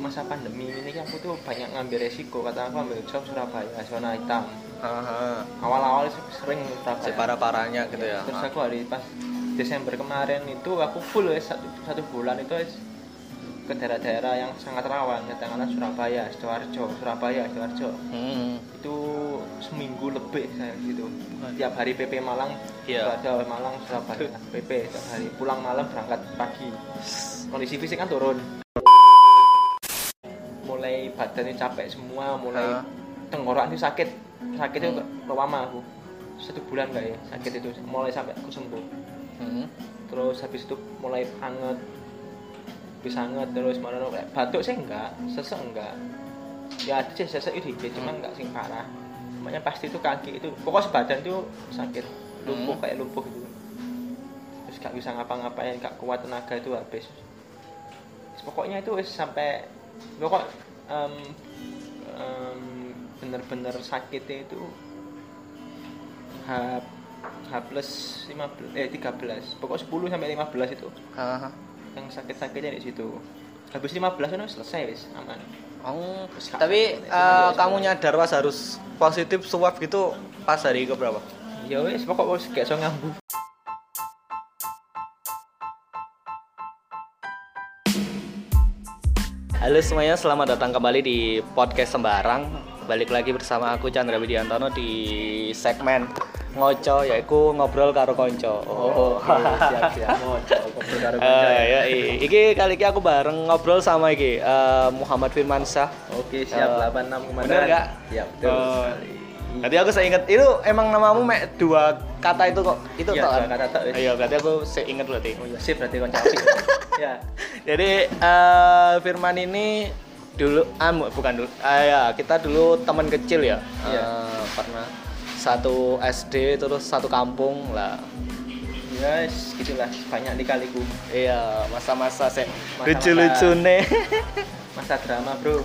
masa pandemi ini kan aku tuh banyak ngambil resiko. Kata aku ambil job Surabaya, zona hitam. Awal-awal sering Surabaya. Separah-parahnya gitu ya. Terus aku pas Desember kemarin itu aku full satu bulan itu ke daerah-daerah yang sangat rawan, katakanlah Surabaya, Sidoarjo. Itu seminggu lebih saya gitu. Tiap hari PP Malang, Surabaya, Malang, Surabaya, PP tiap hari. Pulang malam berangkat pagi. Kondisi fisik kan turun. Mulai badannya capek semua, mulai tenggorokan itu sakit itu lama aku 1 bulan ya sakit itu, mulai sampai aku sembuh. Terus habis itu mulai anget, terus mana kayak batuk sih enggak, sesek enggak, ya ada sih sesek itu dikit, cuman enggak sing parah. Makanya pasti itu kaki itu, pokoknya sebadan itu sakit, lumpuh kayak lumpuh gitu. Terus gak bisa ngapa-ngapain, gak kuat, tenaga itu habis. Pokoknya itu sampai bener-bener sakitnya itu H+13, pokoknya 10 sampai 15 itu. Yang sakit-sakitnya di situ. Habis 15 itu selesai wis, aman. Tapi kamu nyadar pas harus positif swab gitu pas hari ke berapa? Ya wis pokok wis gak iso ngambu. Halo semuanya, selamat datang kembali di podcast Sembarang. Balik lagi bersama aku Chandra Widiantono di segmen ngoco, yaitu ngobrol karo konco. Siap ngobrol karo konco. Iki kali ini aku bareng ngobrol sama Muhammad Firmansyah. Oke, siap. 86 komandan. Bener enggak? Siap, betul. Tadi aku seinget itu emang namamu mek 2 kata itu kok. Itu ya, kan? 2 kata tok. Iya, berarti aku seinget berarti. Oh iya, sip berarti konco apik. Ya. Jadi Firman ini dulu bukan dulu. Kita dulu teman kecil ya. Pernah satu SD terus satu kampung lah. Ya, gitulah banyak dikaliku. Iya, masa-masa lucu-lucune. Masa drama, Bro.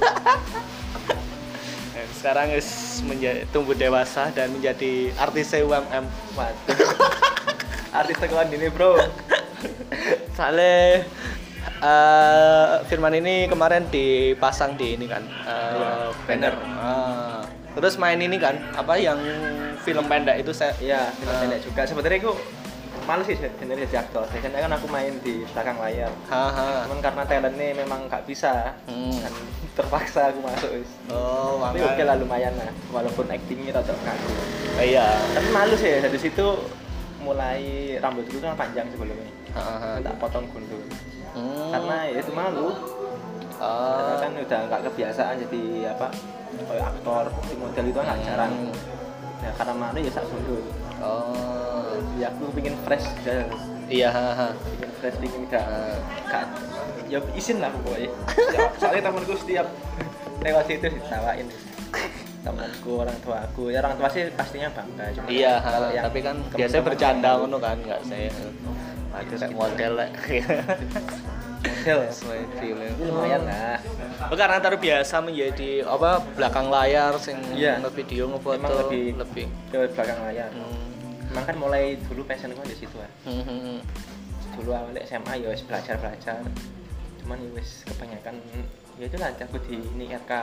Sekarang tumbuh dewasa dan menjadi artis UMM. Waduh. Artis tekan ini, Bro. Soalnya Firman ini kemarin dipasang di ini kan, banner. Terus main ini kan, apa yang film pendek itu saya? Iya, film pendek juga. Sebenarnya aku males sih sebenarnya jadi aktor. Biasanya kan aku main di belakang layar. Cuman karena talentnya memang nggak bisa, kan terpaksa aku masuk. Tapi oke lah, lumayan lah, walaupun actingnya tetap kaku. Iya. Tapi malu sih dari situ. Mulai rambut itu kan panjang sebelumnya, tak potong gundul. Karena ya itu malu. Karena kan udah nggak kebiasaan jadi kayak aktor di model itu kan jarang. Ya karena malu ya sak gundul. Ya aku pengen fresh aja. Iya. Pengen fresh, pengen gak ya izin lah pokoknya. Soalnya temanku setiap lewat situ ditawain. Temanku, orang tuaku, ya orang tua sih pastinya bangga. Cuma iya, tapi kan biasanya bercanda ngono kan, nggak saya ada kayak model lah. Model sesuai film. Lumayan lah. Karena terbiasa menjadi belakang layar sing video ngefoto. Emang lebih ke belakang layar. Emang kan mulai dulu passion gue di situ lah. Dulu awal SMA ya wis belajar. Cuman ya wis kebanyakan ya itulah aku di ini RK.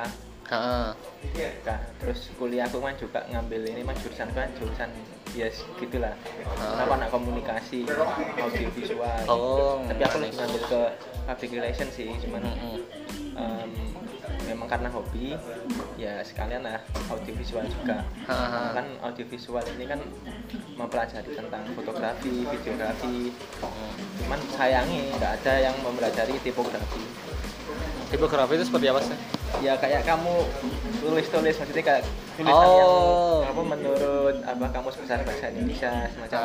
Terus kuliah aku kan juga ngambil ini jurusan ya gitulah. Kenapa anak komunikasi, audiovisual. Tapi aku lebih ngambil ke public relation sih, cuman memang karena hobi ya sekalian lah audiovisual juga. Kan audiovisual ini kan mempelajari tentang fotografi, videografi. Cuman sayangnya nggak ada yang mempelajari tipografi. Tipografi itu seperti apa sih? Ya kayak kamu tulis maksudnya kayak tulisan yang kamu menurut kamus besar bahasa Indonesia semacam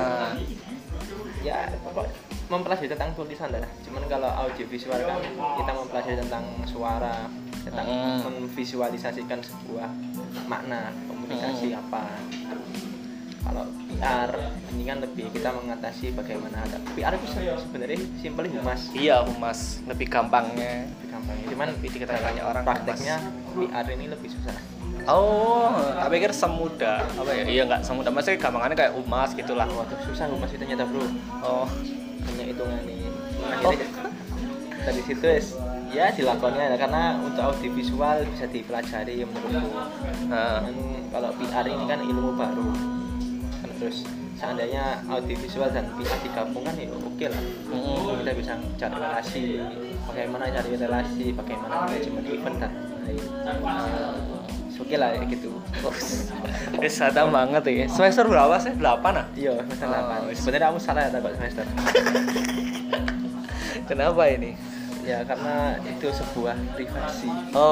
ya pokok mempelajari tentang tulisan lah. Cuman kalau audiovisual kan kita mempelajari tentang suara, tentang memvisualisasikan sebuah makna komunikasi apa. Kalau PR ini kan lebih kita mengatasi bagaimana PR itu sebenarnya simpel humas. Iya, humas lebih gampangnya. Cuman kita banyak orang prakteknya PR ini lebih susah. Tak pikir semudah iya nggak semudah, maksudnya gampangannya kayak humas gitulah. Susah humas itu ternyata, Bro. Hanya hitungan ini. Dari situ Ya dilakonnya karena untuk audiovisual bisa dipelajari menurutku. Kalau PR ini kan ilmu baru. Kan terus seandainya audiovisual dan PR digabung kan ya oke lah. Kita bisa cari relasi, bagaimana cari relasi, bagaimana manajemen event dan lain. Oke lah ya gitu. Sadam banget ya. Semester berapa sih? 8 ah? Iya, semester 8. Sebenarnya kamu salah ya takut semester. Kenapa ini? Ya karena itu sebuah privasi.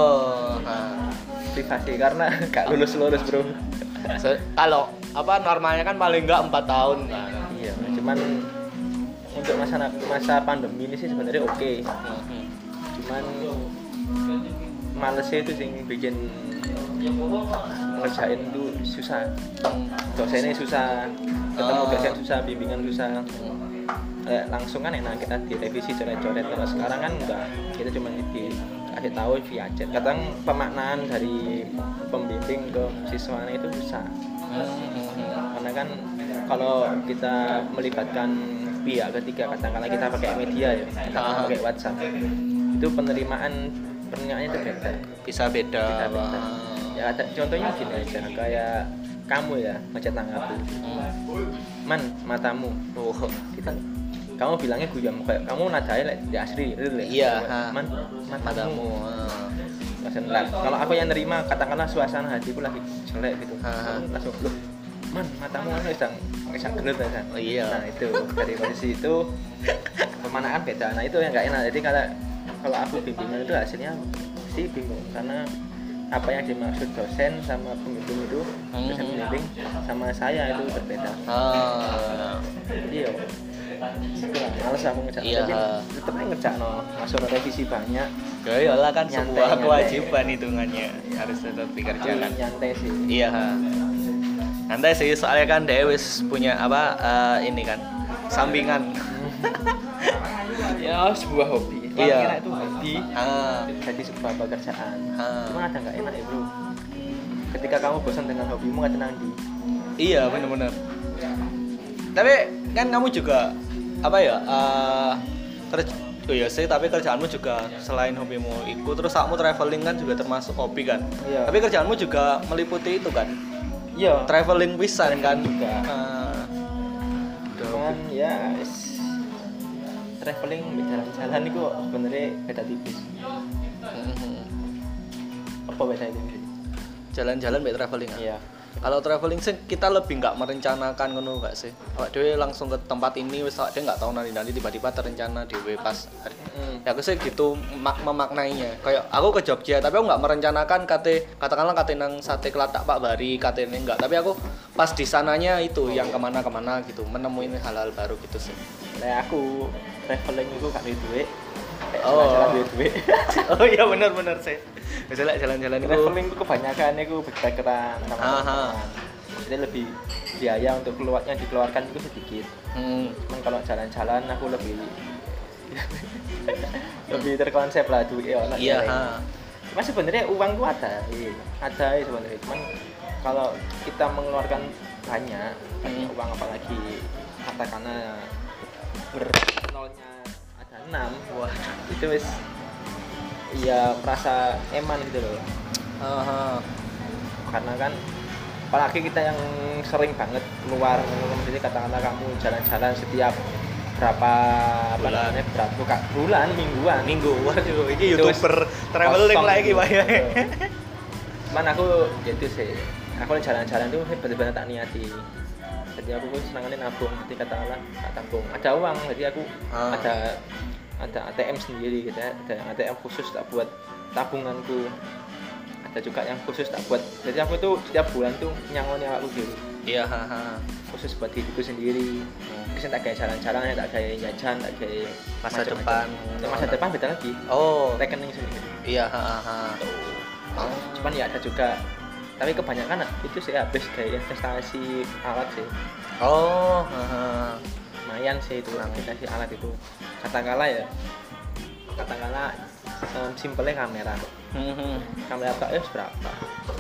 Privasi karena gak lulus bro. Kalau normalnya kan paling enggak 4 tahun kan. Iya, cuman untuk masa pandemi ini sih sebenarnya oke. Cuman malesnya itu sih bikin ngerjain itu susah. Dosennya susah, ketemu dosen susah, bimbingan susah. Langsung kan enak kita direvisi coret-coret. Kalau sekarang kan enggak, kita cuma dikasih tahu via chat. Kadang pemaknaan dari pembimbing ke siswanya itu susah. Karena kan kalau kita melibatkan pihak ketiga, katakanlah kita pakai media ya, kita pakai WhatsApp, itu penerimaannya itu beda. Bisa beda. Ya ada contohnya gini aja, kayak kamu ya ngechat aku, man matamu, gitu. Kamu bilangnya guyam, kayak kamu nadanya di asli, iya, man matamu. Kalau aku yang nerima, katakanlah suasana hatiku lagi jelek gitu, langsung loh, man matamu sedang gelut ya kan. Nah itu dari posisi itu pemanaan beda. Nah itu yang nggak enak. Jadi kalau aku bimbingan itu hasilnya sih bingung karena apa yang dimaksud dosen sama pembimbing itu, dosen pembimbing sama saya itu berbeda. Iya. Males aku ngecak, tapi tetep ngecak masuk revisi banyak. Ya iyalah kan sebuah kewajiban hitungannya harus tetap dikerjakan. Nyantai sih. Iya. Nyantai sih soalnya kan dia wis punya ini kan sampingan. Ya sebuah hobi. Iya. Itu hobi. Jadi sebuah pekerjaan. Cuma ada nggak enak ya bro. Ketika kamu bosan dengan hobimu nggak tenang di. Iya benar-benar. Tapi kan kamu juga tapi kerjaanmu juga selain hobimu itu terus kamu traveling kan juga termasuk hobi kan. Iya. Tapi kerjaanmu juga meliputi itu kan. Iya. Traveling pisan kan juga. Cuman ya traveling jalan-jalan itu sebenarnya beda tipis. Apa beda itu? Jalan-jalan beda traveling. Iya. Kalau traveling sih kita lebih nggak merencanakan ngono nggak sih? Awak dhewe langsung ke tempat ini wis awak dhewe nggak tahu nanti tiba-tiba terencana dhewe pas hari. Ya aku sih gitu memaknainya. Kayak aku ke Jogja tapi aku nggak merencanakan katakanlah nang sate kelatak Pak Bari ini enggak, tapi aku pas di sananya itu yang kemana-kemana gitu menemuin hal-hal baru gitu sih. Nah aku traveling itu gak duit. Jalan-jalan duit. Oh iya benar sih. Misalnya jalan-jalan itu traveling itu kebanyakan itu backpackeran sama teman. Jadi lebih biaya untuk dikeluarkan itu sedikit. Cuman kalau jalan-jalan aku lebih terkonsep lah duit ya. Iya. Cuma sebenarnya uang itu ada sebenarnya. Cuman kalau kita mengeluarkan banyak uang apalagi katakanlah nolnya ada 6, wah itu wis ya merasa eman gitu loh. Karena kan apalagi kita yang sering banget keluar, jadi katakanlah kamu jalan-jalan setiap berapa bulan, minggu. Waduh, ini YouTuber traveling lagi Pak ya. Cuman aku gitu sih. Aku jalan-jalan tuh benar-benar tak niati. Jadi aku senangannya nabung, jadi katakanlah tak tabung. Ada uang, jadi aku ada ATM sendiri gitu ya. Ada ATM khusus tak buat tabunganku. Ada juga yang khusus tak buat. Jadi aku tuh setiap bulan tuh nyangoni aku dulu. Iya, khusus buat diriku sendiri. Bisa tak kayak jalan-jalan, tak kayak jajan, tak kayak masa depan. Masa depan beda lagi. Rekening sendiri. Iya, Cuman ya ada juga, tapi kebanyakan itu sih habis dari investasi alat sih. Lumayan sih itu investasi alat itu. Katakanlah simpelnya kamera. Kamera tak berapa?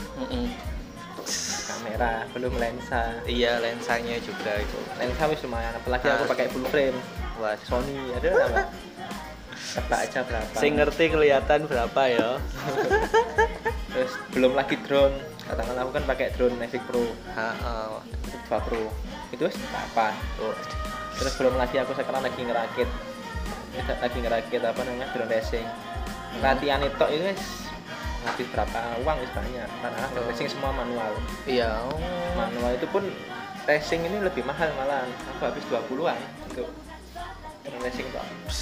Kamera belum lensa. Iya, lensanya juga itu. Lensa wis lumayan, apalagi aku pakai full frame. Wah, Sony ada apa? tebak aja berapa. Sing ngerti kelihatan berapa ya. Terus belum lagi drone, katakanlah aku kan pakai drone Mavic Pro. Heeh. 2 Pro. Itu apa? Terus belum lagi aku sekarang lagi ngerakit apa namanya drone racing. Latihan itu habis berapa uang banyak karena drone racing semua manual. Iya. Manual itu pun racing ini lebih mahal malahan. Aku habis 20-an untuk drone racing Pak.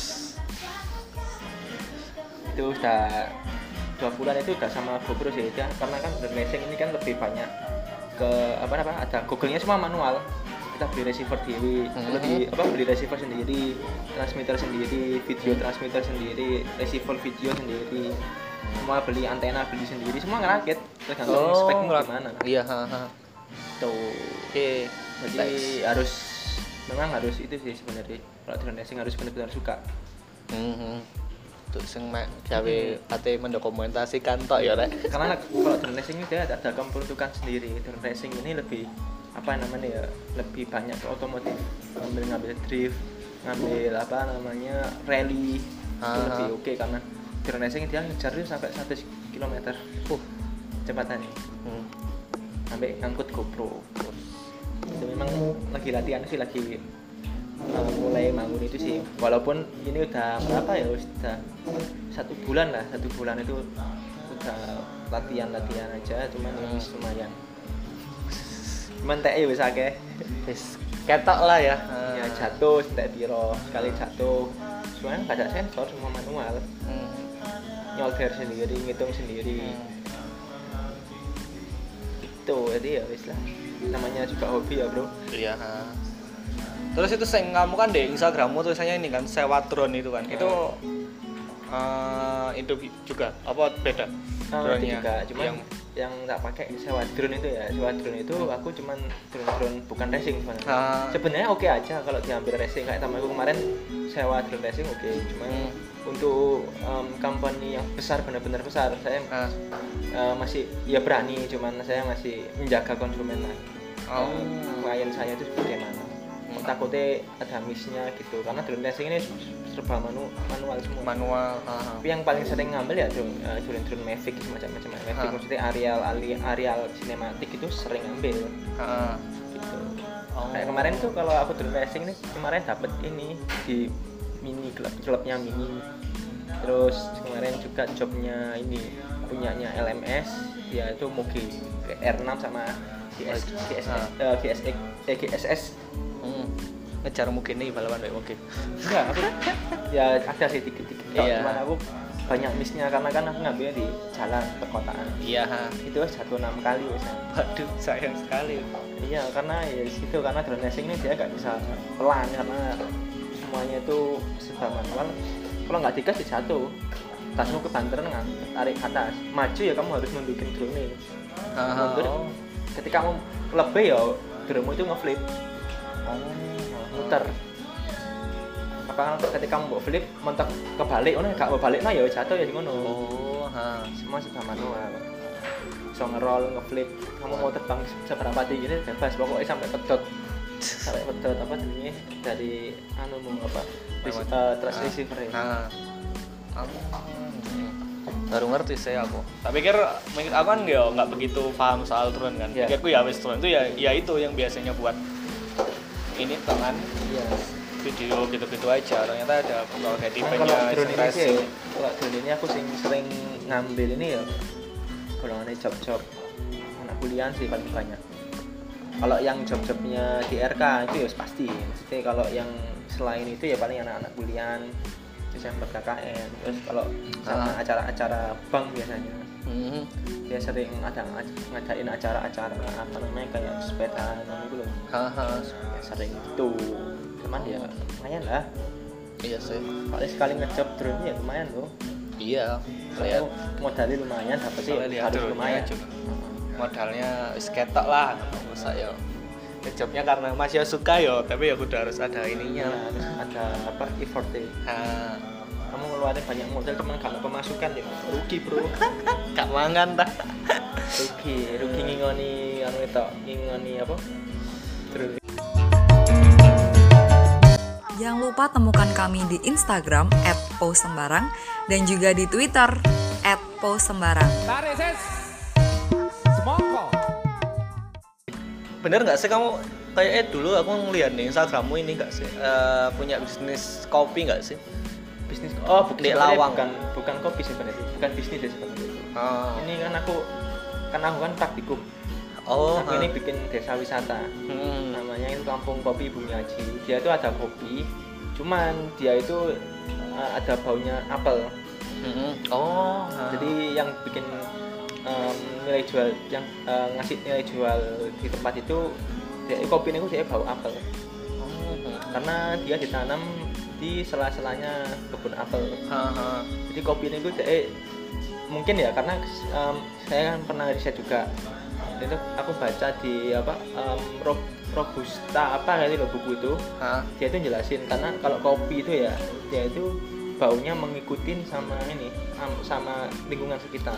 Itu udah 2 bulan itu udah sama GoPro sih ya, karena kan drone racing ini kan lebih banyak ke ada Google-nya semua manual. Kita beli receiver beli receiver sendiri, transmitter sendiri, video transmitter sendiri, receiver video sendiri, semua beli antena beli sendiri, semua ngerakit tergantung speknya gimana. Iya. Tuh. Oke. Jadi memang harus itu sih sebenarnya, kalau drone racing harus benar-benar suka. Untuk sing gawe ate mendokumentasikan tok ya rek. Karena kalau drone racing itu ada peruntukan sendiri. Drone racing ini lebih lebih banyak ke otomotif, ngambil drift, ngambil rally. Itu lebih oke karena drone racing dia ngejar itu sampai 100 km kecepatannya. Sampai ngangkut GoPro. Itu memang lagi latihan sih, lagi mulai bangun itu sih, walaupun ini udah berapa ya, sudah 1 bulan itu udah latihan aja, cuman lumayan. Cuman TE wis akeh. Wis ketok lah ya. Ya jatuh entek piro, sekali jatuh. Soalnya enggak ada sensor, semua manual. Nyolder sendiri, ngitung sendiri. Itu jadi ya wis lah. Namanya juga hobi ya, Bro. Iya. Terus itu kamu kan di Instagrammu tulisannya ini kan sewa drone itu kan. Itu itu juga apa beda? Drone-nya juga, cuman yang tak pakai sewa drone itu ya. Sewa drone itu aku cuman drone bukan racing sebenarnya. Sebenarnya oke aja kalau diambil racing, kayak temanku kemarin sewa drone racing oke. Cuman untuk company yang besar, benar-benar besar, saya masih ya berani, cuman saya masih menjaga konsumen lah. Klien saya itu bagaimana? Takutnya ada miss-nya gitu, karena drone racing ini serba manual semua. Manual. Tapi yang paling sering ngambil ya drone Mavic macam-macam. Mavic maksudnya aerial sinematik itu sering ngambil. Gitu. Kayak kemarin tuh kalau aku drone racing ini kemarin dapat ini di mini klubnya mini. Terus kemarin juga jobnya ini punyanya LMS, ya itu Moge R6 sama GSS. Ngejar mungkin nih balapan kayak Moge. Enggak, aku ya ada sih dikit-dikit. Iya. Cuman aku banyak miss-nya karena kan aku ngambilnya di jalan perkotaan. Iya. Itu jatuh 6 kali misalnya. Waduh, sayang sekali. Iya, karena ya itu karena drone racing ini dia nggak bisa pelan karena semuanya itu serba manual. Kalau nggak digas dia jatuh. Tasmu kebanteran tarik ke atas. Maju ya kamu harus nundukin drone ini. Mundur. Ketika kamu lebih ya drone itu ngeflip. Muter. Apa ketika kamu mau flip mentok kebalik, gak mau balik ya jatuh ya di ngono. Semua sudah manual. So ngerol, ngeflip, kamu mau terbang seberapa tinggi ini bebas, pokoknya sampai pedot apa jadinya dari trust receiver ya. Baru ngerti saya aku. Tak pikir aku kan ya nggak begitu paham soal drone kan. Pikirku ya wis drone itu ya itu yang biasanya buat ini tangan video gitu-gitu aja. Ternyata ada kayak tipenya racing. Kalau drone ini aku sering ngambil ini ya golongannya job anak kuliah sih paling banyak. Kalau yang job-jobnya di RK itu ya pasti. Maksudnya kalau yang selain itu ya paling anak-anak kuliah, terus yang ber-KKN. Terus kalau sama acara-acara bank biasanya dia sering ngadain acara-acara apa namanya kayak sepeda gitu loh. Sering gitu. Cuman ya lumayan lah. Iya sih. Kalau sekali ngejob drone ya lumayan loh. Iya. Lihat modalnya lumayan, dapetnya harus lumayan. Modalnya ketok lah menurut saya. Jobnya karena masih suka yo, tapi ya udah harus ada ininya, ada apa effortnya. Kamu ngeluarin banyak modal cuman kalau pemasukan ya rugi bro. Gak mangan dah. rugi ngingoni apa? Jangan lupa temukan kami di Instagram @posembarang dan juga di Twitter @posembarang. Bener nggak sih kamu kayaknya dulu aku ngeliat nih Instagrammu ini nggak sih punya bisnis kopi nggak sih? Bisnis di Lawang bukan kopi sebenarnya, bukan bisnis ya sebenarnya. Ini kan aku kan praktikum. Aku ini bikin desa wisata. Namanya itu Kampung Kopi Bumi Aji. Dia itu ada kopi, cuman dia itu ada baunya apel. Jadi yang bikin nilai jual yang ngasih nilai jual di tempat itu kopi ini dia bau apel. Karena dia ditanam di sela-selanya kebun apel. Jadi kopi ini dia mungkin ya karena saya kan pernah riset juga. Itu aku baca di Robusta kayak itu buku itu. Dia itu jelasin karena kalau kopi itu ya dia itu baunya mengikutin sama lingkungan sekitar.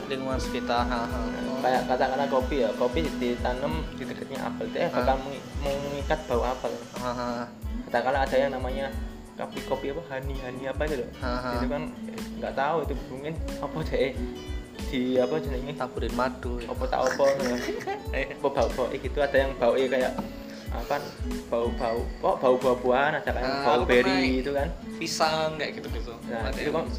Kayak katakanlah kopi ditanam di dekatnya apel, dia bakal mengikat bau apel. Katakanlah ada yang namanya kopi honey apa itu loh. Itu kan nggak tahu itu mungkin apa deh di jenenge taburin madu apa bau gitu. Ada yang bau kayak bau buah-buahan, ada kayak bau beri itu kan, pisang kayak gitu. Nah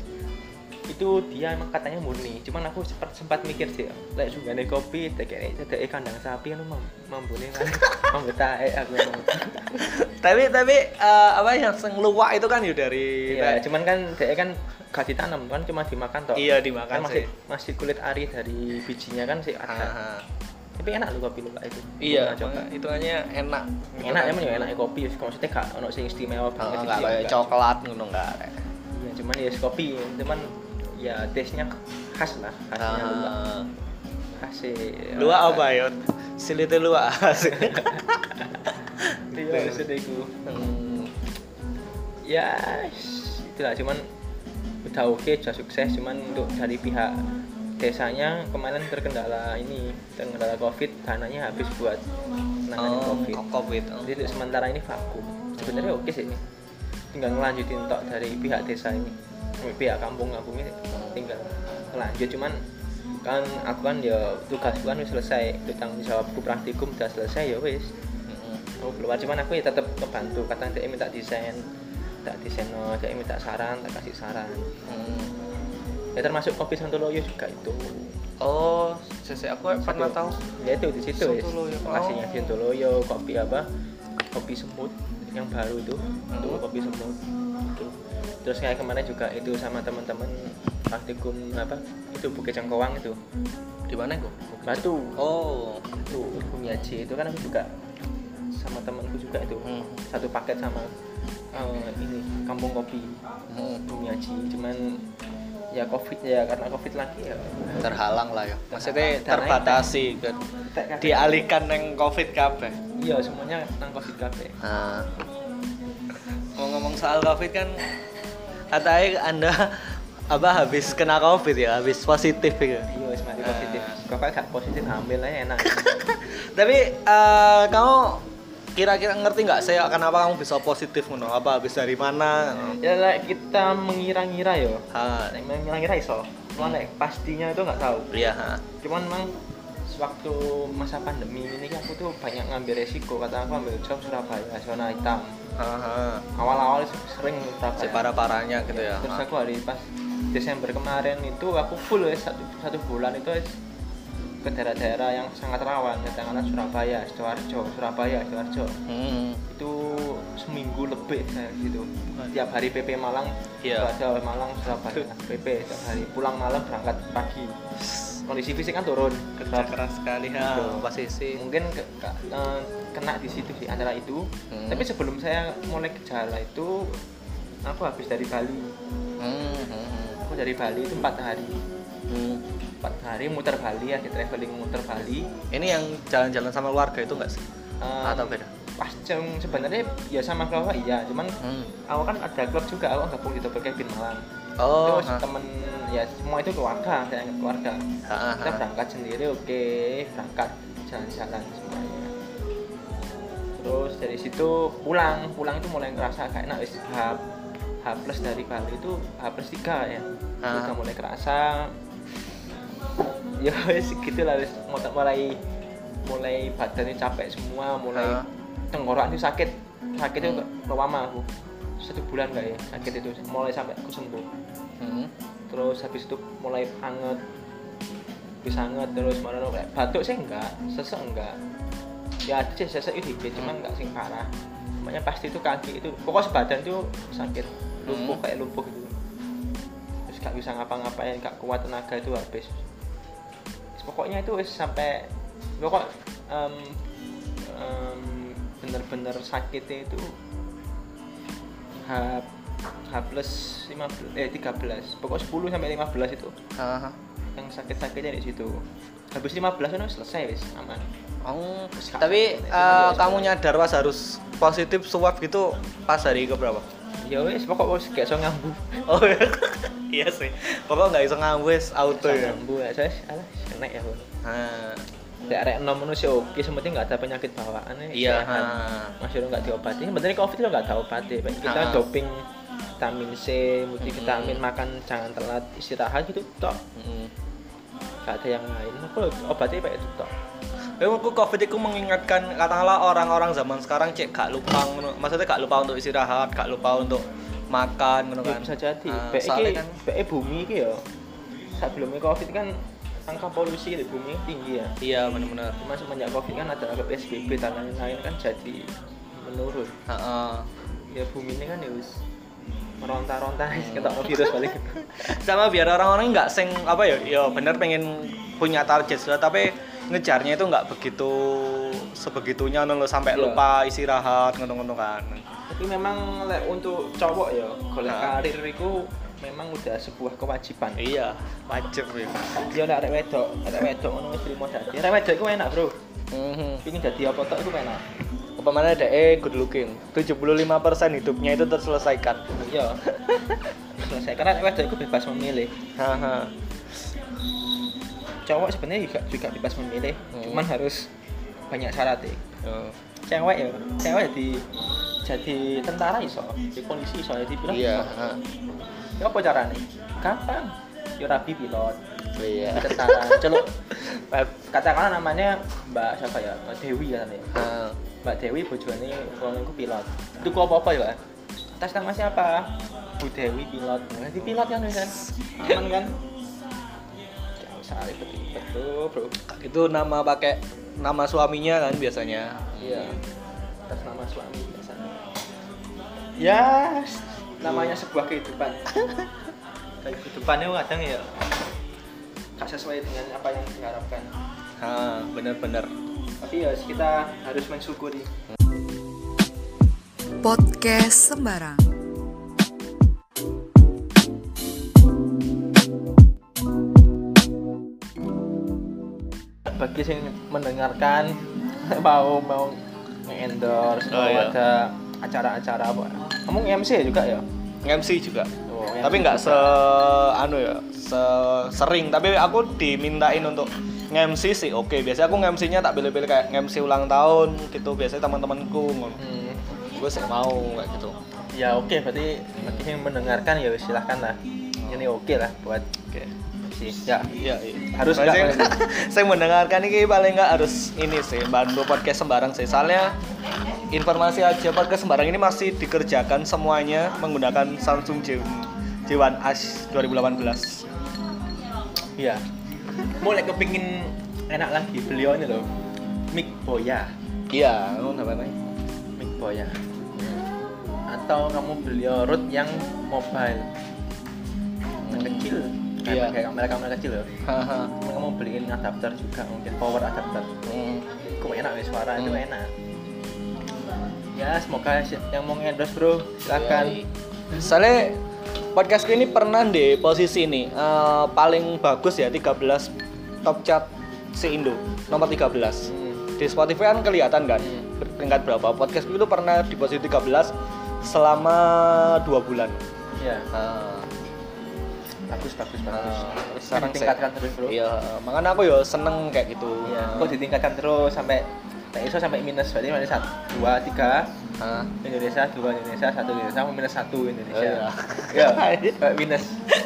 itu dia emang katanya murni, cuman aku sempat mikir sih lek sungane kopi kayak kandang sapi kan mambune kan mambetae aku tapi yang luwak itu kan dari cuman kan dia kan gak ditanam kan, cuma dimakan toh. Iya dimakan kan masih kulit ari dari bijinya kan sih ada. Tapi enak loh kopi luwak itu. Iya, hitungannya enak. Emang ya enak kopi, maksudnya gak ono sing istimewa banget sih. Kayak coklat ngono enggak. Iya, cuman ya kopi, cuman ya taste-nya khas lah, khasnya luwak. Luwak apa ya? Silite luwak. Iya, sedekku. Ya, itulah cuman udah oke, sudah sukses, cuman untuk dari pihak desanya kemarin terkendala COVID, dananya habis buat menangani COVID. Jadi sementara ini vakum. Sebenarnya oke sih, tinggal ngelanjutin tok dari pihak desa ini, pihak kampung aku ini tinggal lanjut. Cuman kan aku kan ya tugasku kan udah selesai, tanggung jawabku praktikum udah selesai ya wis. Aku keluar, cuman aku ya tetap membantu, kadang dia minta desain, dia minta saran, tak kasih saran. Ya termasuk kopi Sontoloyo juga itu. Oh, aku pernah tahu. Ya itu di situ ya. Lokasinya di Sontoloyo, kopi semut yang baru itu, untuk kopi semut. Itu. Terus kayak kemarin juga itu sama teman-teman praktikum itu Bukit Cengkoang itu. Di mana kok? Batu. Oh, itu Bumi Aji itu kan aku juga sama temanku juga itu. Satu paket sama ini Kampung Kopi Bumi Aji. Cuman ya COVID ya, karena COVID lagi ya terhalang lah ya. Maksudnya terbatasi kan. Dialihkan nang COVID kabeh. Iya, semuanya nang COVID kabeh. Ngomong soal COVID kan katanya Anda habis kena COVID ya, habis positif ya. Iya, wis mari positif. Kok gak positif hamil aja enak. Tapi kamu kira-kira ngerti nggak sih kenapa kamu bisa positif ngono? Apa habis dari mana? Ya kita mengira-ngira yo. Mengira-ngira iso. Cuman pastinya itu nggak tahu. Iya. Cuman memang waktu masa pandemi ini aku tuh banyak ngambil resiko. Kata aku ambil job Surabaya, zona hitam. Awal-awal sering Surabaya. Separah-parahnya gitu ya. Terus aku pas Desember kemarin itu aku full satu bulan itu ke daerah-daerah yang sangat rawan, katakanlah Surabaya, Sidoarjo. Itu seminggu lebih kayak gitu. Tiap hari PP Malang, Surabaya, Malang, Surabaya, PP tiap hari. Pulang malam berangkat pagi. Kondisi fisik kan turun, keras sekali posisi. Mungkin kena di situ sih antara itu. Tapi sebelum saya mulai gejala itu, aku habis dari Bali. Aku dari Bali itu 4 hari. 4 hari muter Bali ya, di traveling muter Bali. Ini yang jalan-jalan sama keluarga itu nggak sih? Atau beda? Pas sebenarnya ya sama keluarga iya, cuman aku kan ada klub juga, aku gabung di Double Cabin Malang. Terus temen ya semua itu keluarga, saya ingat keluarga. Kita berangkat sendiri, berangkat jalan-jalan semuanya. Terus dari situ pulang itu mulai ngerasa kayak enak wis H plus dari Bali itu H plus 3 ya. Udah mulai kerasa ya wis gitu lah, wis mulai badannya capek semua, mulai tenggorokan itu sakit itu lama aku 1 bulan enggak ya sakit itu, mulai sampai aku sembuh. Terus habis itu mulai anget, terus malah kayak batuk sih enggak, sesek enggak, ya ada sih sesek itu dikit, cuman enggak sing parah. Makanya pasti itu kaki itu pokoknya sebadan itu sakit, lumpuh gitu, terus gak bisa ngapa-ngapain, gak kuat, tenaga itu habis. Pokoknya itu sampai pokok bener-bener sakitnya itu H plus 13, pokok 10 sampai 15 itu yang sakit-sakitnya di situ. Habis 15 itu selesai wis aman. Tapi kamu nyadar pas harus positif swab gitu pas hari keberapa? Ya wis pokok wis gak iso ngambu. Oh iya sih. Pokok gak iso ngambu wis auto ya. Ngambu ya saya alah kena ya. Arek enom manusia oke, sementing nggak ada penyakit bawaan iya, masih nggak diobati. Sebenarnya COVID itu nggak ada obati, kita doping vitamin C, multivitamin, makan jangan telat, istirahat gitu tok. Nggak ada yang lain. Aku obatnya kayak itu tok. Aku COVID itu mengingatkan katakanlah orang-orang zaman sekarang cek gak lupa, maksudnya gak lupa untuk istirahat, gak lupa untuk makan, kan? Bisa jadi. Be bumi ini ya. Sebelumnya COVID kan angka polusi di bumi tinggi ya. Iya benar-benar. Cuma semenjak COVID kan ada PSBB dan lain-lain kan jadi menurun. Ya bumi ini kan ya wis meronta-ronta ketok virus balik. Sama biar orang-orang nggak sing apa ya benar pengen punya target lah, tapi ngejarnya itu nggak begitu sebegitunya nunggu sampai lupa istirahat ngono-ngono kan. Tapi memang untuk cowok ya golek karir itu memang udah sebuah kewajiban. Iya, wajib ya. Dia nek arek wedok ngono wis trimo dadi. Arek wedok iku enak, Bro. Pingin dadi apa tok iku enak. Apa mana dhek good looking. 75% hidupnya itu terselesaikan. Iya. Selesai karena arek wedok iku bebas memilih. Cowok sebenarnya juga bebas memilih, cuman harus banyak syarat ya. Cewek jadi tentara iso, jadi polisi iso, jadi pilot iso. Ya apa caranya? Gampang. Ya rabi pilot. Iya. Tentara. Celuk. Katakanlah namanya Mbak siapa ya? Mbak Dewi kan ya. Mbak Dewi bojone wong iku pilot. Itu kok apa-apa ya? Atas nama siapa? Bu Dewi pilot. Nanti pilot kan kan. Aman kan? Jangan usah ribet-ribet tuh, Bro. Itu nama pakai nama suaminya kan biasanya. Iya. Atas nama suami biasanya. Ya, namanya sebuah kehidupan. Kehidupannya kadang ya gak sesuai dengan apa yang diharapkan. Benar-benar. Tapi ya kita harus mensyukuri. Podcast Sembarang. Bagi yang mendengarkan mau nge-endorse, ada acara-acara apa? Kamu MC juga ya? MC juga. Tapi nggak sering. Tapi aku dimintain untuk nge-MC sih. Oke, biasanya aku nge-MC-nya tak pilih-pilih kayak nge-MC ulang tahun gitu. Biasanya teman-temanku gue sih mau kayak gitu. Ya oke, berarti bagi yang mendengarkan ya silahkan lah. Ini oke lah buat sih. Ya. Harus enggak. Saya mendengarkan ini paling nggak harus ini sih bantu podcast Sembarang sih. Soalnya informasi aja podcast Sembarang ini masih dikerjakan semuanya menggunakan Samsung J1 2018. Iya. Mulai kepingin enak lagi beliau ini loh. Mic Boya. Iya, kamu apa namanya? Mic Boya. Atau kamu beliau Root yang mobile. Yang kecil. Kayak kamera kecil loh. Kamu beliin adapter juga, mungkin power adapter. Kok enak nih suara itu enak. Ya semoga yang mau endorse bro silakan. Soalnya podcastku ini pernah di posisi ini paling bagus ya 13 top chart se-Indo nomor 13. Di Spotify kan kelihatan kan peringkat berapa. Podcastku itu pernah di posisi 13 selama 2 bulan. Iya. Bagus. Sekarang ditingkatkan terus bro. Iya, makanya aku ya seneng kayak gitu. Iya. Kok ditingkatkan terus sampai tak iso sampai minus, berarti minus 1, 2, 3 Indonesia, 2 Indonesia, 1 Indonesia, minus 1 Indonesia. Ya, minus.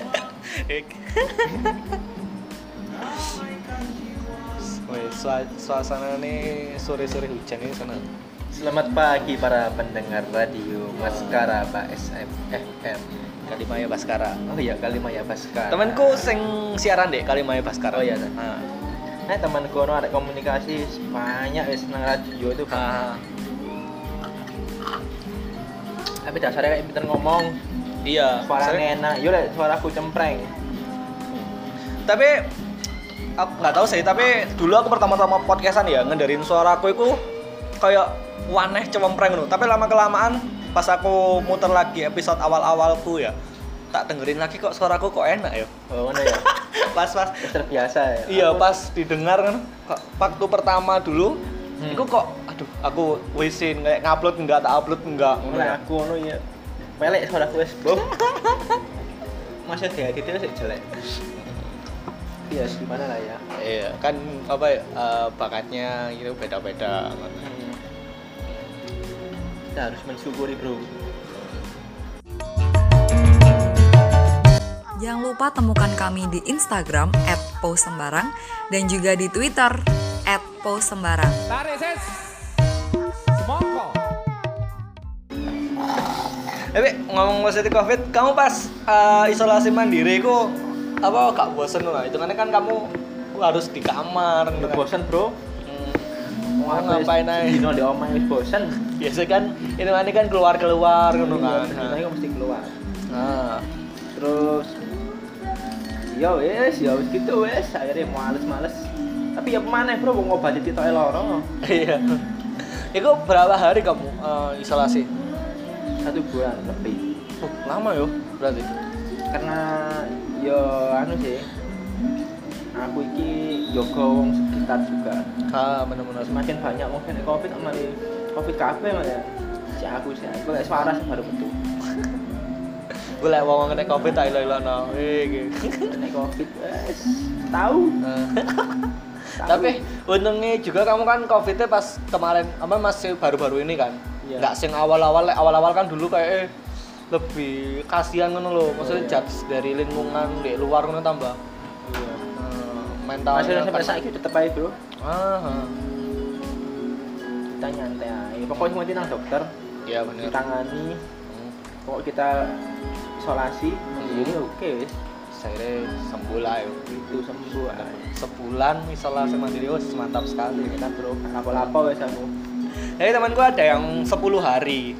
Suasana nih sore-sore hujan ini sana. Selamat pagi para pendengar radio Baskara FM. Kalimaya Baskara. Oh iya, Kalimaya Baskara. Temanku sing siaran deh Kalimaya Baskara. Oh iya. Nah, temanku ada komunikasi banyak wis nang radio itu. Tapi dasarnya kayak pinter ngomong. Iya. Suaranya enak. Yo lek suaraku cempreng. Tapi aku nggak tahu sih, tapi dulu aku pertama-tama podcastan ya ngendarin suaraku itu kayak waneh cempreng ngono. Tapi lama-kelamaan pas aku muter lagi episode awal-awalku ya, tak dengerin lagi kok suaraku kok enak ya. Oh, mana ya? Pas terbiasa ya. Iya, pas didengar kan waktu pertama dulu, itu kok aduh, aku wisin kayak ngupload enggak, tak upload enggak ngono ya. Aku ngono ya. Pelek suaraku wis, Bro. Masih diedit sih jelek. Iya, gimana lah ya. Iya, kan apa ya, bakatnya gitu beda-beda. Kita harus mensyukuri, Bro. Jangan lupa temukan kami di Instagram @posembarang dan juga di Twitter @posembarang. Tapi ngomong positif COVID, kamu pas isolasi mandiri ku apa gak bosen lah? Itu kan kamu harus di kamar. Udah bosen, Bro. Mau ngapain aja? Dino di omah wis bosen. Biasa kan ini kan keluar ngono kan. Ini mesti keluar. Nah, terus ya wes gitu wes, akhirnya males. Tapi ya mana, Bro, mau ngobati titoke loro. iya. Itu berapa hari kamu isolasi? 1 bulan lebih. Lama yo berarti. Karena yo anu sih, aku iki jaga wong sekitar juga. Bener-bener. Semakin banyak wong kena covid amane covid kabeh malah. Si aku kayak suara sih baru betul. Gue lek wong kena covid tak ilang-ilang iki. Kena covid wes tahu. Tapi untungnya juga kamu kan covidnya pas kemarin apa masih baru-baru ini kan. Iya. Nggak sing awal-awal kan dulu kayak lebih kasihan ngono lho. Maksudnya judge dari lingkungan di luar ngono tambah. Iya. Mental masih sampai saiki tetep aja, Bro. Kita nyantai aja. Pokoknya cuma nang dokter. Iya benar. Ditangani. Pokoknya kita isolasi mandiri oke wis. Saya sembuh lah Itu sembuh. Sebulan isolasi mandiri wis mantap sekali Kita, Bro. Apa-apa wis aku. Jadi temanku ada yang 10 hari.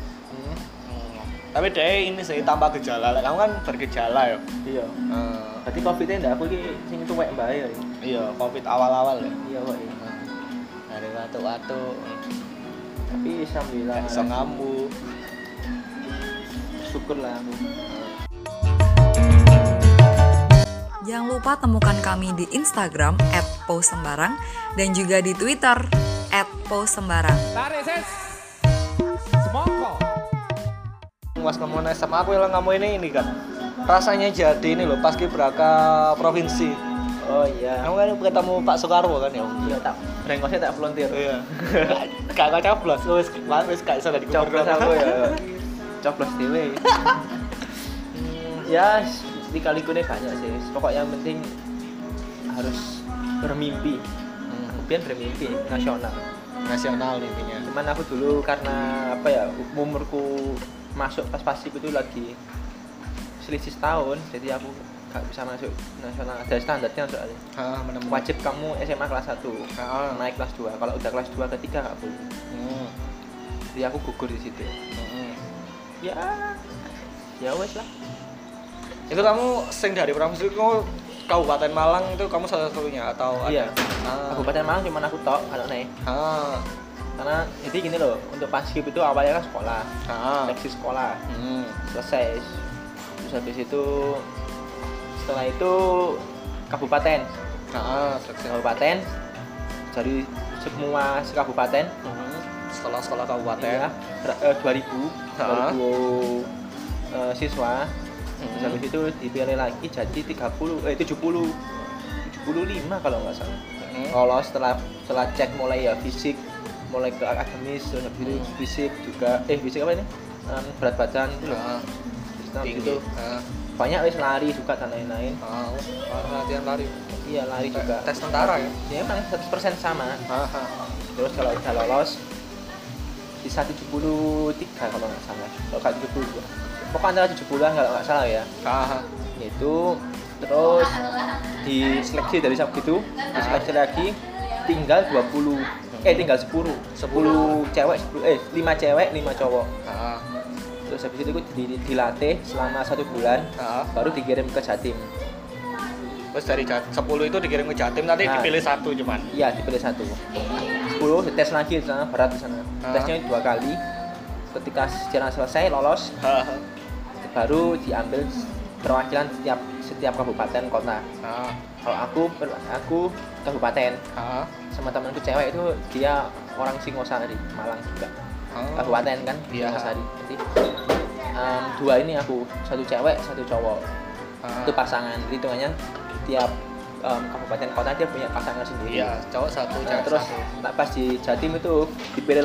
Tapi dia ini sih tanpa gejala. Kamu kan bergejala ya. Iya. Berarti COVID-nya ndak aku iki sing tuwek mbae ya. Iya, COVID awal-awal ya. Iya kok. Dari watu-watu. Tapi alhamdulillah bisa ngamuk. Syukurlah aku. Jangan lupa temukan kami di Instagram @posembarang dan juga di Twitter @posembarang. Pas kamu SMA aku yang kamu ini kan rasanya jadi ini loh paskibraka provinsi. Oh iya. Kamu kan ketemu Pak Soekarwo kan ya? Iya, tak brengkosnya tak volunteer. Iya. Gak coblos, wis gak iso dadi Coblos aku ya. Coblos dhewe. Ya, dikaliku ini banyak sih. Pokoknya yang penting harus bermimpi. Kemudian bermimpi nasional intinya. Cuman aku dulu karena apa ya, umurku masuk pas pasif itu lagi selisih setahun, jadi aku gak bisa masuk nasional. Ada standarnya soalnya. Wajib kamu SMA kelas 1, naik kelas 2. Kalau udah kelas 2 ke 3 gak boleh. Jadi aku gugur di situ. Ya wes lah. Itu kamu sing dari provinsi itu Kabupaten Malang itu kamu salah satunya atau iya. Ada? Kabupaten Malang cuma aku tok kalau naik. Karena jadi gini loh, untuk paskib itu awalnya kan sekolah, seleksi sekolah, selesai. Terus habis itu setelah itu kabupaten, seleksi kabupaten, jadi semua kabupaten. Sekolah kabupaten. Iya, 2000 siswa. Terus habis itu dipilih lagi jadi 75 kalau nggak salah. Kalau setelah cek mulai ya fisik, mulai ke akademis, terus habis itu fisik juga fisik apa ini? Berat badan itu loh. Terus gitu. Banyak wis lari juga dan lain-lain. Latihan lari. Iya, lari juga. Tes tentara ya? Ya emang 100% sama. Terus kalau udah lolos bisa 73 kalau nggak salah. Kalau nggak 72. Pokoknya antara 70-an kalau nggak salah ya. Itu terus diseleksi dari gitu, diseleksi lagi tinggal 10 cewek 5 cewek 5 cowok. Terus habis itu dilatih selama 1 bulan, baru dikirim ke Jatim. Terus dari 10 itu dikirim ke Jatim, nanti dipilih 1 cuman? Iya, dipilih 1. 10 dites lagi di sana, berat di sana. Tesnya 2 kali. Ketika sejarah selesai lolos, baru diambil perwakilan setiap kabupaten kota. Kalau aku kabupaten, sama temanku cewek itu dia orang Singosari, Malang juga. Kabupaten kan, Singosari. Jadi 2 ini aku, 1 cewek, 1 cowok. Itu pasangan. Hitungannya tiap kabupaten kota dia punya pasangan sendiri. Iya, cowok 1, cewek terus 1. Pas di Jatim itu dipilih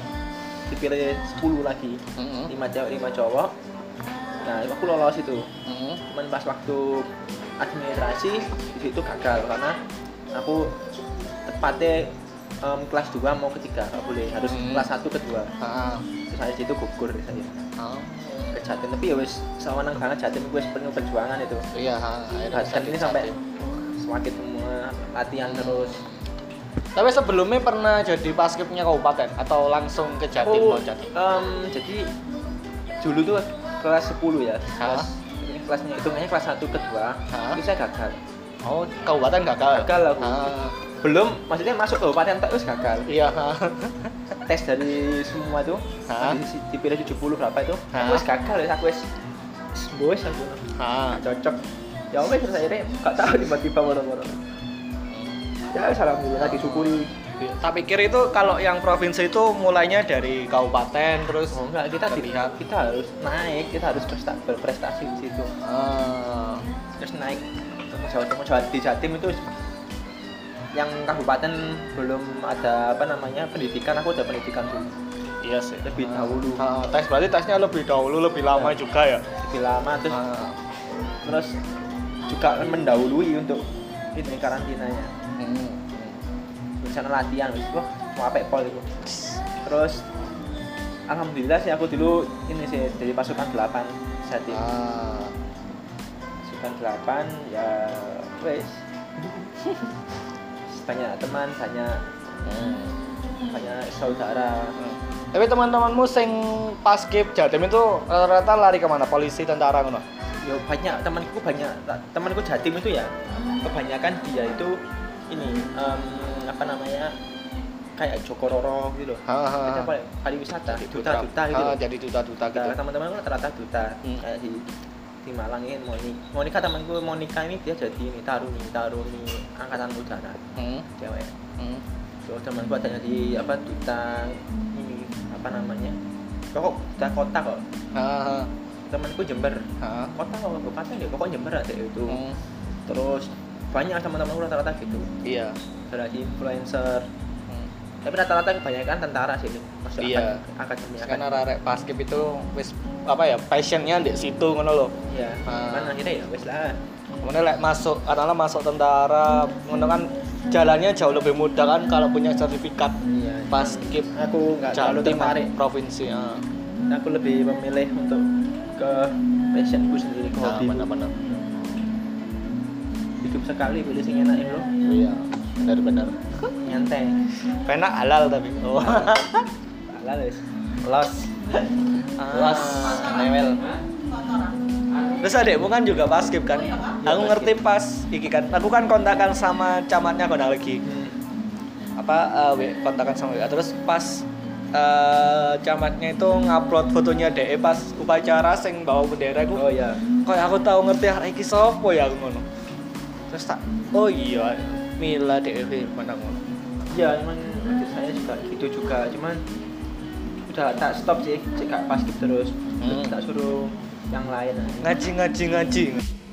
10 lagi. 5 cewek, 5 cowok. Nah, aku lolos itu. Cuman pas waktu administrasi di situ gagal karena aku tepatnya kelas 2 mau ke 3, nggak boleh, harus kelas 1 ke 2. Terus saya situ gugur saya. Ke Jatim, tapi ya wis sawanang banget Jatim wis penuh perjuangan itu. Iya, Jatim ini sampai semakin semua latihan terus. Tapi sebelumnya pernah jadi paskibnya kabupaten atau langsung ke Jatim? Jadi dulu tuh kelas 10 ya. Kelasnya hitungannya kelas 1 ke 2. Itu saya gagal. Oh, kabupaten gagal? Gagal aku. Belum, maksudnya masuk kabupaten terus gagal. Iya. Tes dari semua tuh, dipilih 70 berapa itu, aku wis gagal ya, aku wis aku cocok. Ya wis terus akhirnya gak tahu tiba-tiba moro-moro. Ya alhamdulillah disyukuri. Tak pikir itu kalau yang provinsi itu mulainya dari kabupaten terus. Enggak, kita harus naik, kita harus berprestasi di situ. Terus naik Jawa di Jatim itu yang kabupaten belum ada pendidikan, aku udah pendidikan dulu. Iya sih, lebih dahulu. Berarti tesnya lebih dahulu, lebih lama juga ya? Lebih lama terus juga mendahului untuk ini karantinanya. Sana latihan wah mau apa pol itu. Terus alhamdulillah sih aku dulu ini sih dari pasukan 8 Jatim. Pasukan 8 ya wes. Banyak teman, banyak saudara. Tapi teman-temanmu sing paskib Jatim itu rata-rata lari kemana? Polisi, tentara ngono? Ya banyak temanku Jatim itu ya kebanyakan dia itu ini kayak Jokororo gitu loh. Kita pariwisata, duta-duta gitu. Jadi duta-duta gitu. Teman-temanku rata-rata duta. Kayak di Malang ini Monika temanku Monika ini dia jadi ini Taruni angkatan udara. Cewek. Terus temanku ada di duta ini duta kota kok. Temanku Jember. Kota kok kabupaten ya pokoknya Jember ada itu. Terus banyak teman-temanku rata-rata gitu. Iya. Dari influencer. Tapi rata-rata kebanyakan tentara sih ini. Iya. Akademi. Karena arek paskib itu wis passionnya di situ ngono lho. Iya. Kan akhirnya ya wis lah. Kemudian masuk tentara ngono kan jalannya jauh lebih mudah kan kalau punya sertifikat. Iya. Paskib aku enggak terlalu tertarik provinsi. Aku lebih memilih untuk ke passionku sendiri, ke hobi. Benar-benar. Hidup sekali pilih sing enak bro. Iya, benar-benar. Nyantai. Enak halal tapi. Halal wis. Los. Newel. Terus adekmu kan juga paskib kan? Aku ngerti pas iki kan. Aku kan kontakan sama camatnya kok lagi. Kontakan sama terus pas camatnya itu ngupload fotonya DE pas upacara sing bawa bendera aku. Oh iya. Kayak aku tahu ngerti arek iki sapa ya aku ngono. Terus oh iya Mila DE mana ngono. Iya emang saya juga gitu juga, cuman udah tak stop sih, cek paskib terus. Tak suruh yang lain. Ngaji.